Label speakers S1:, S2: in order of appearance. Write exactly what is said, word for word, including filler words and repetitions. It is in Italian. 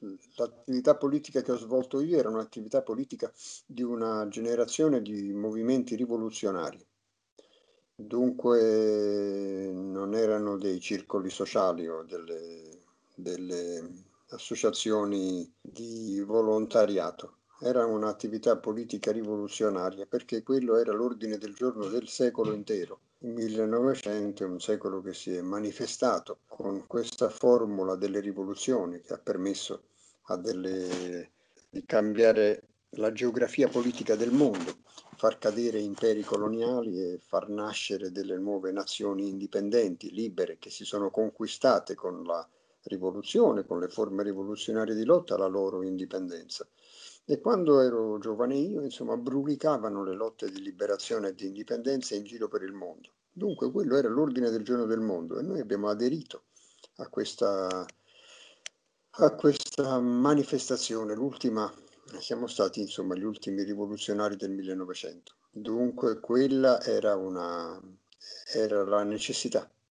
S1: l'attività politica che ho svolto io era un'attività politica di una generazione di movimenti rivoluzionari. Dunque non erano dei circoli sociali o delle delle associazioni di volontariato. Era un'attività politica rivoluzionaria, perché quello era l'ordine del giorno del secolo intero. Il millenovecento è un secolo che si è manifestato con questa formula delle rivoluzioni che ha permesso a delle di cambiare la geografia politica del mondo, far cadere imperi coloniali e far nascere delle nuove nazioni indipendenti, libere, che si sono conquistate con la rivoluzione, con le forme rivoluzionarie di lotta, la loro indipendenza. E quando ero giovane io, insomma, brulicavano le lotte di liberazione e di indipendenza in giro per il mondo. Dunque quello era l'ordine del giorno del mondo e noi abbiamo aderito a questa, a questa manifestazione, l'ultima, siamo stati insomma gli ultimi rivoluzionari del millenovecento. Dunque quella era una, era la necessità